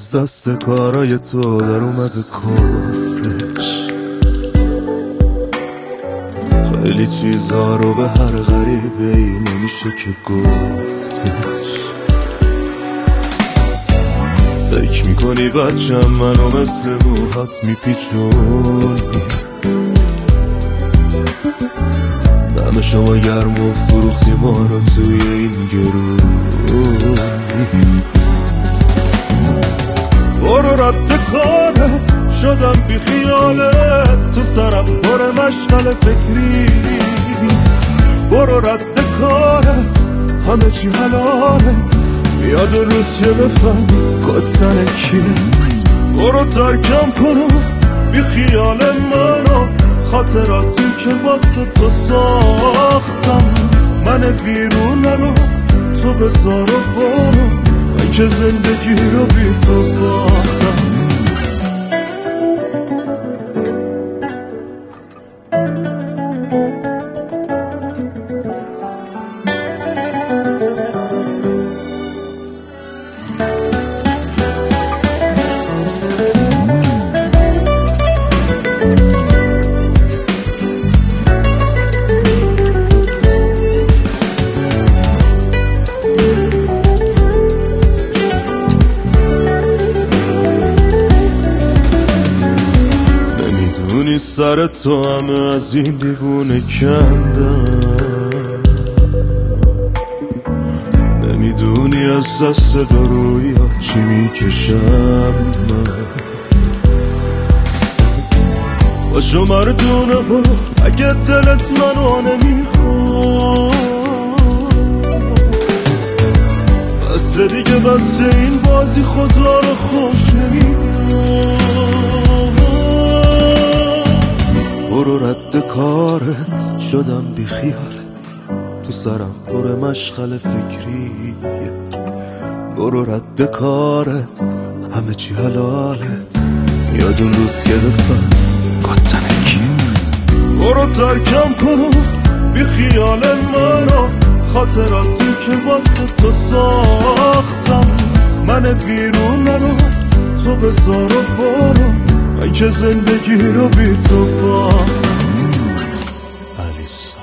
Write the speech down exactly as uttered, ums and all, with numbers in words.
از دست کارای تو در اومده کفرش. خیلی چیزا رو به هر غریبه ای نمیشه که گفتش. فکر میکنی بچم منو مثل موهات میپیچونی، دم شما گرم و فروختی ما رو توی این گرونی. برو رد کارت شدم بی خیالت، تو سرم پر مشغل فکری. برو رد کارت همه چی حلالت، بیاد و روز که بفهم کتن کیه. برو ترکم کنم بی خیال منو، خاطراتی که واسه تو ساختم. من ویرونه رو تو بذار و برو، من که زندگی رو بی تو باختم. سر تو همه از این دیوونه کندم، نمیدونی از دست دارویی ها چی میکشم من. باشو مردونه با اگه دلت منو نمیخواد، بس دیگه بس این بازی خدا رو خوش نمیاد. برو رد کارت شدم بی خیالت، تو سرم پر مشغل فکری. برو رد کارت همه چی حلالت، یاد اون روز که بفهم کتن کی. برو ترکم کنم بی خیال منو، خاطراتی که واسه تو ساختم. من ویرونه رو تو بذار و برو، من که زندگی رو بی تو باختم.